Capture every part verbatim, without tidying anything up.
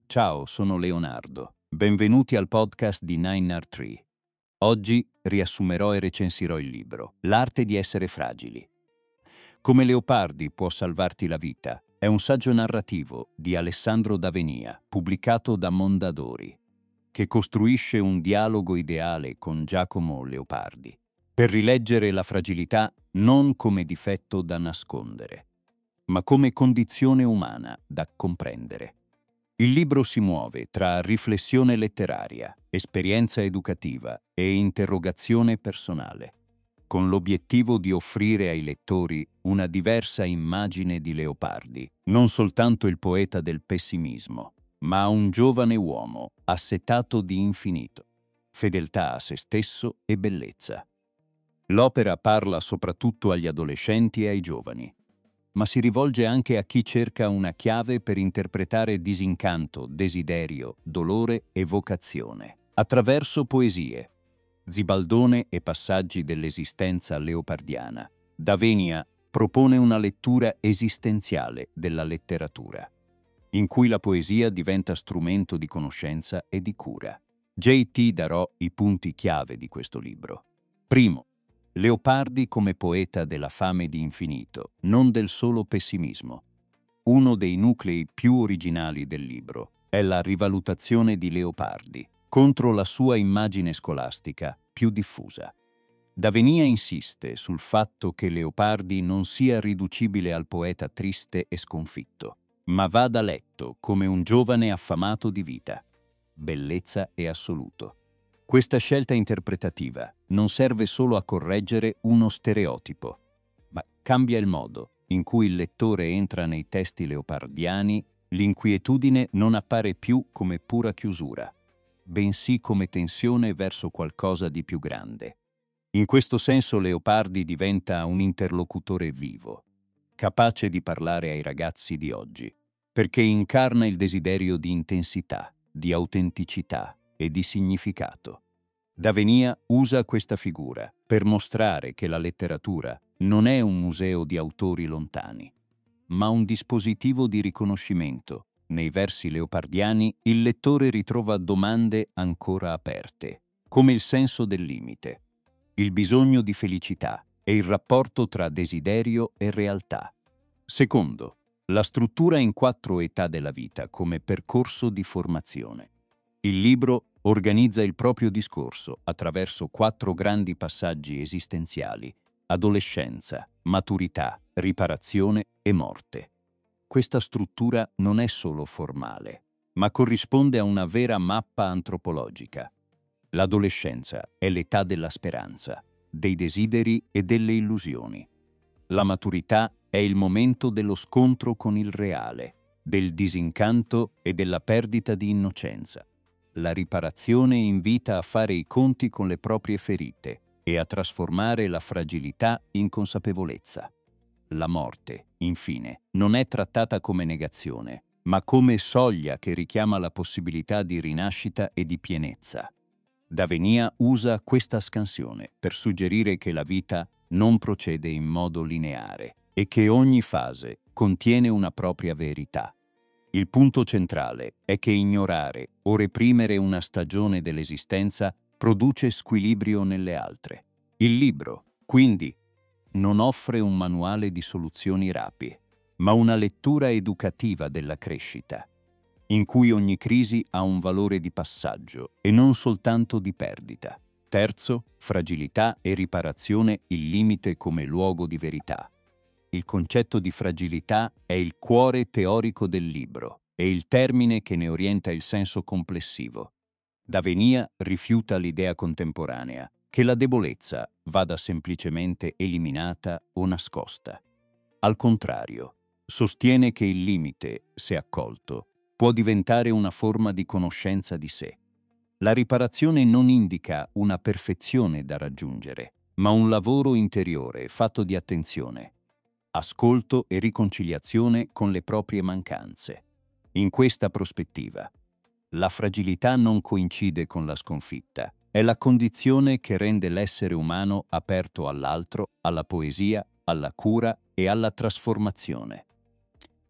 Ciao, sono Leonardo. Benvenuti al podcast di Nine Art Tree. Oggi riassumerò e recensirò il libro L'arte di essere fragili. Come Leopardi può salvarti la vita è un saggio narrativo di Alessandro D'Avenia, pubblicato da Mondadori, che costruisce un dialogo ideale con Giacomo Leopardi, per rileggere la fragilità non come difetto da nascondere, ma come condizione umana da comprendere. Il libro si muove tra riflessione letteraria, esperienza educativa e interrogazione personale, con l'obiettivo di offrire ai lettori una diversa immagine di Leopardi, non soltanto il poeta del pessimismo, ma un giovane uomo assetato di infinito, fedeltà a se stesso e bellezza. L'opera parla soprattutto agli adolescenti e ai giovani, ma si rivolge anche a chi cerca una chiave per interpretare disincanto, desiderio, dolore e vocazione, attraverso poesie, zibaldone e passaggi dell'esistenza leopardiana. D'Avenia propone una lettura esistenziale della letteratura, in cui la poesia diventa strumento di conoscenza e di cura. J T darò i punti chiave di questo libro. Primo, Leopardi come poeta della fame di infinito, non del solo pessimismo. Uno dei nuclei più originali del libro è la rivalutazione di Leopardi contro la sua immagine scolastica più diffusa. D'Avenia insiste sul fatto che Leopardi non sia riducibile al poeta triste e sconfitto, ma vada letto come un giovane affamato di vita, bellezza e assoluto. Questa scelta interpretativa non serve solo a correggere uno stereotipo, ma cambia il modo in cui il lettore entra nei testi leopardiani. L'inquietudine non appare più come pura chiusura, bensì come tensione verso qualcosa di più grande. In questo senso Leopardi diventa un interlocutore vivo, capace di parlare ai ragazzi di oggi, perché incarna il desiderio di intensità, di autenticità e di significato. D'Avenia usa questa figura per mostrare che la letteratura non è un museo di autori lontani, ma un dispositivo di riconoscimento. Nei versi leopardiani il lettore ritrova domande ancora aperte, come il senso del limite, il bisogno di felicità e il rapporto tra desiderio e realtà. Secondo, la struttura in quattro età della vita come percorso di formazione. Il libro organizza il proprio discorso attraverso quattro grandi passaggi esistenziali: adolescenza, maturità, riparazione e morte. Questa struttura non è solo formale, ma corrisponde a una vera mappa antropologica. L'adolescenza è l'età della speranza, dei desideri e delle illusioni. La maturità è il momento dello scontro con il reale, del disincanto e della perdita di innocenza. La riparazione invita a fare i conti con le proprie ferite e a trasformare la fragilità in consapevolezza. La morte, infine, non è trattata come negazione, ma come soglia che richiama la possibilità di rinascita e di pienezza. D'Avenia usa questa scansione per suggerire che la vita non procede in modo lineare e che ogni fase contiene una propria verità. Il punto centrale è che ignorare o reprimere una stagione dell'esistenza produce squilibrio nelle altre. Il libro, quindi, non offre un manuale di soluzioni rapide, ma una lettura educativa della crescita, in cui ogni crisi ha un valore di passaggio e non soltanto di perdita. Terzo, fragilità e riparazione, il limite come luogo di verità. Il concetto di fragilità è il cuore teorico del libro e il termine che ne orienta il senso complessivo. D'Avenia rifiuta l'idea contemporanea che la debolezza vada semplicemente eliminata o nascosta. Al contrario, sostiene che il limite, se accolto, può diventare una forma di conoscenza di sé. La riparazione non indica una perfezione da raggiungere, ma un lavoro interiore fatto di attenzione, ascolto e riconciliazione con le proprie mancanze. In questa prospettiva, la fragilità non coincide con la sconfitta, è la condizione che rende l'essere umano aperto all'altro, alla poesia, alla cura e alla trasformazione.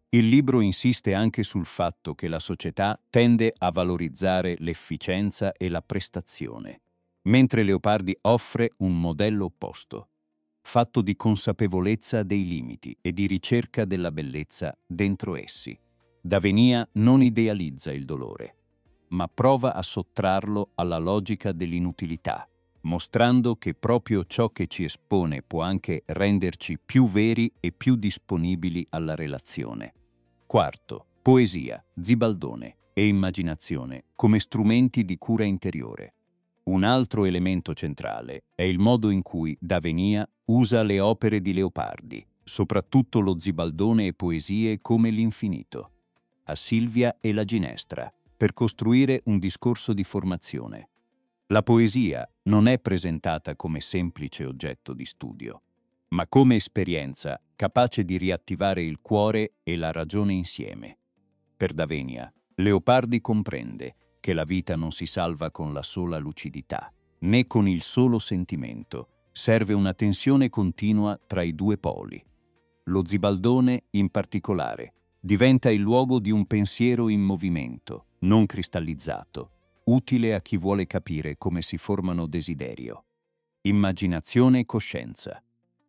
Il libro insiste anche sul fatto che la società tende a valorizzare l'efficienza e la prestazione, mentre Leopardi offre un modello opposto, fatto di consapevolezza dei limiti e di ricerca della bellezza dentro essi. D'Avenia non idealizza il dolore, ma prova a sottrarlo alla logica dell'inutilità, mostrando che proprio ciò che ci espone può anche renderci più veri e più disponibili alla relazione. Quarto, poesia, zibaldone e immaginazione come strumenti di cura interiore. Un altro elemento centrale è il modo in cui D'Avenia usa le opere di Leopardi, soprattutto lo zibaldone e poesie come l'infinito, a Silvia e la Ginestra, per costruire un discorso di formazione. La poesia non è presentata come semplice oggetto di studio, ma come esperienza capace di riattivare il cuore e la ragione insieme. Per D'Avenia, Leopardi comprende che la vita non si salva con la sola lucidità, né con il solo sentimento. Serve una tensione continua tra i due poli. Lo zibaldone, in particolare, diventa il luogo di un pensiero in movimento, non cristallizzato, utile a chi vuole capire come si formano desiderio, immaginazione e coscienza.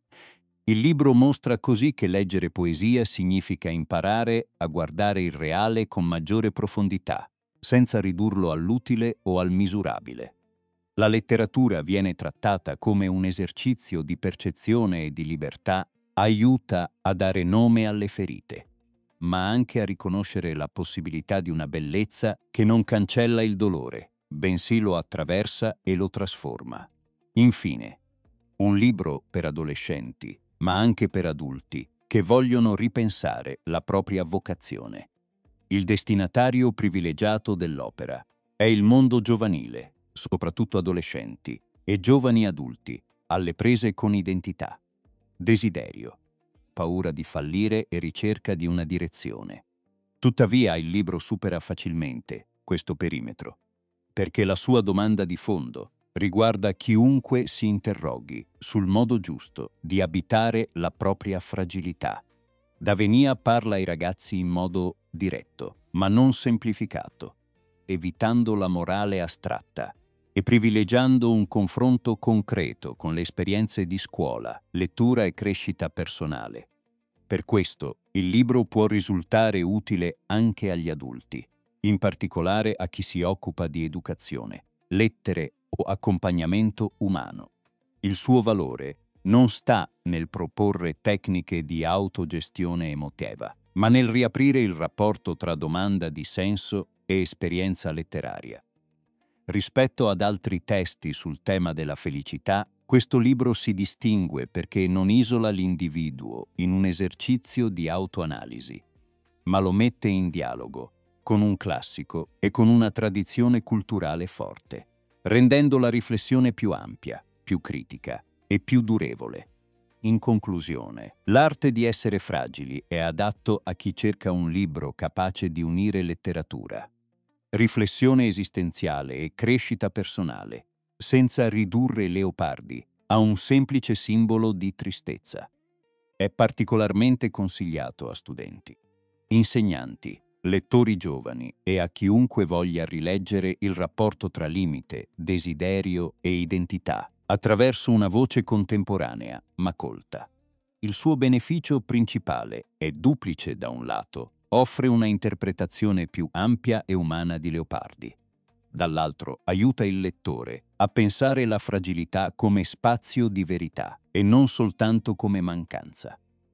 Il libro mostra così che leggere poesia significa imparare a guardare il reale con maggiore profondità, senza ridurlo all'utile o al misurabile. La letteratura viene trattata come un esercizio di percezione e di libertà, aiuta a dare nome alle ferite, ma anche a riconoscere la possibilità di una bellezza che non cancella il dolore, bensì lo attraversa e lo trasforma. Infine, un libro per adolescenti, ma anche per adulti, che vogliono ripensare la propria vocazione. Il destinatario privilegiato dell'opera è il mondo giovanile, soprattutto adolescenti, e giovani adulti, alle prese con identità, desiderio, paura di fallire e ricerca di una direzione. Tuttavia il libro supera facilmente questo perimetro, perché la sua domanda di fondo riguarda chiunque si interroghi sul modo giusto di abitare la propria fragilità. D'Avenia parla ai ragazzi in modo diretto, ma non semplificato, evitando la morale astratta e privilegiando un confronto concreto con le esperienze di scuola, lettura e crescita personale. Per questo, il libro può risultare utile anche agli adulti, in particolare a chi si occupa di educazione, lettere o accompagnamento umano. Il suo valore non sta nel proporre tecniche di autogestione emotiva, ma nel riaprire il rapporto tra domanda di senso e esperienza letteraria. Rispetto ad altri testi sul tema della felicità, questo libro si distingue perché non isola l'individuo in un esercizio di autoanalisi, ma lo mette in dialogo con un classico e con una tradizione culturale forte, rendendo la riflessione più ampia, più critica e più durevole. In conclusione, L'arte di essere fragili è adatto a chi cerca un libro capace di unire letteratura, riflessione esistenziale e crescita personale, senza ridurre Leopardi a un semplice simbolo di tristezza. È particolarmente consigliato a studenti, insegnanti, lettori giovani e a chiunque voglia rileggere il rapporto tra limite, desiderio e identità attraverso una voce contemporanea ma colta. Il suo beneficio principale è duplice da un lato, offre una interpretazione più ampia e umana di Leopardi. Dall'altro aiuta il lettore a pensare la fragilità come spazio di verità e non soltanto come mancanza.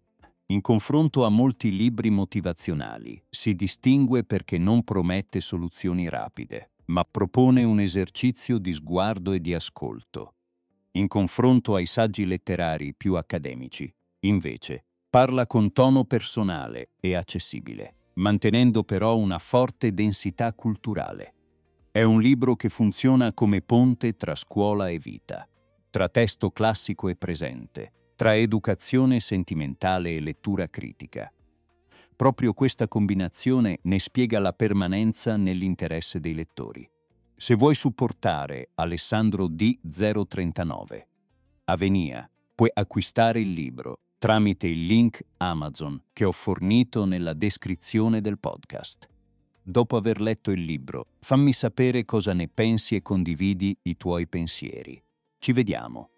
In confronto a molti libri motivazionali, si distingue perché non promette soluzioni rapide, ma propone un esercizio di sguardo e di ascolto. In confronto ai saggi letterari più accademici, invece, parla con tono personale e accessibile, mantenendo però una forte densità culturale. È un libro che funziona come ponte tra scuola e vita, tra testo classico e presente, tra educazione sentimentale e lettura critica. Proprio questa combinazione ne spiega la permanenza nell'interesse dei lettori. Se vuoi supportare Alessandro D zero trentanove, Avenia, puoi acquistare il libro tramite il link Amazon che ho fornito nella descrizione del podcast. Dopo aver letto il libro, fammi sapere cosa ne pensi e condividi i tuoi pensieri. Ci vediamo.